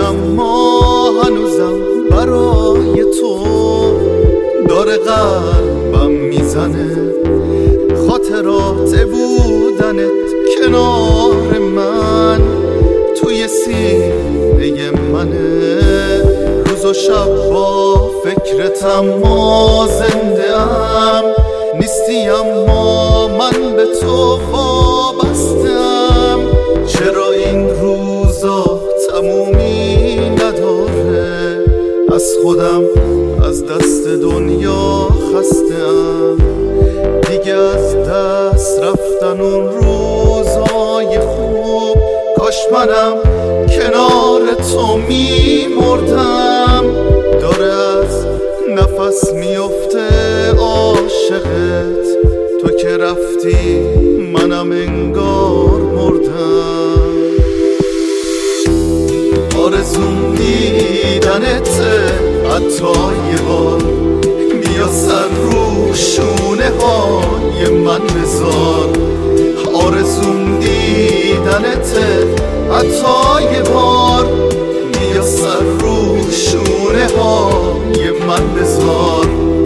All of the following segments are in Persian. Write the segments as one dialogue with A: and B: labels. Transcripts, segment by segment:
A: اما هنوزم برای تو داره قلبم میزنه، خاطرات بودنت کنار من توی سینه منه. روز و شب با فکرتم ما زنده ام، نیستی اما من به تو وابستم. چرا این روزا تمومی نداره؟ از خودم از دست دنیا خستم، دیگه از دست رفتن اون روزای خوب. کاش منم کنار تو میمردم. داره از نفس میفته عاشقت، تو که رفتی منم انگار مردم. آرزوم دیدنته حتی یه بار، بیا سر رو شونه های من بذار. آرزوم دیدنته حتی یه بار، بیا سر رو شونه های من بذار.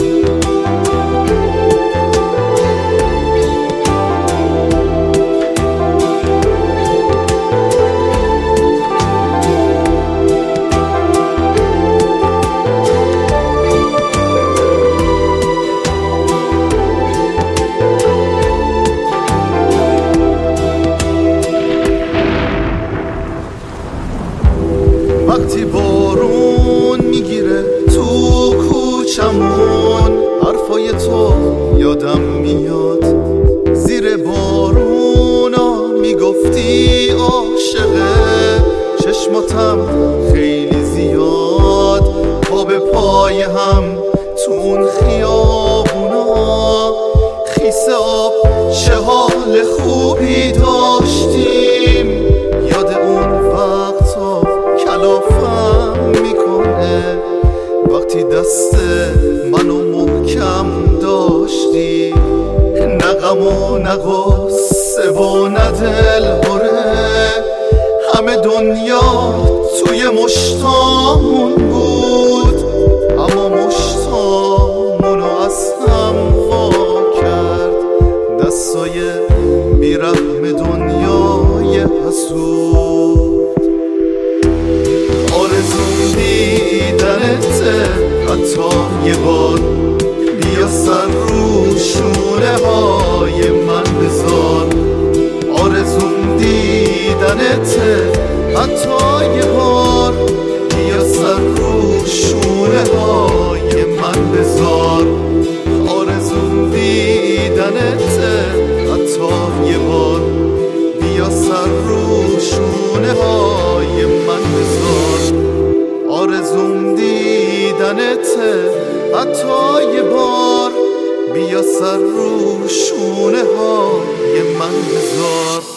A: وقتی بارون میگیره تو کوچمون، حرفای تو یادم میاد. زیر بارونا میگفتی عاشقه، چشماتم خیلی زیاد پا به پای هم تو اون خیابونا. خیس آب چه حال خوبی داشتیم، یاد اون وقتا کلافم میکنه. وقتی دست منو محکم داشتی، نه غم و نه غصه و نه دلهره، همه دنیا توی مشتامون بود. اما مشتامونو از هم وا کرد دستای بیرحم دنیای حسود. آرزوم دیدنته حتی یه بار، بیا سر رو شونه های من بذار. آرزوم دیدنته حتی یه بار، بیا سر رو شونه های من بذار. آرزوم دیدنته حتی یه بار، بیا سر رو شونه های من بذار. آرزوم دیدنته حتی یه بار، بیا سر رو شونه های من بذار.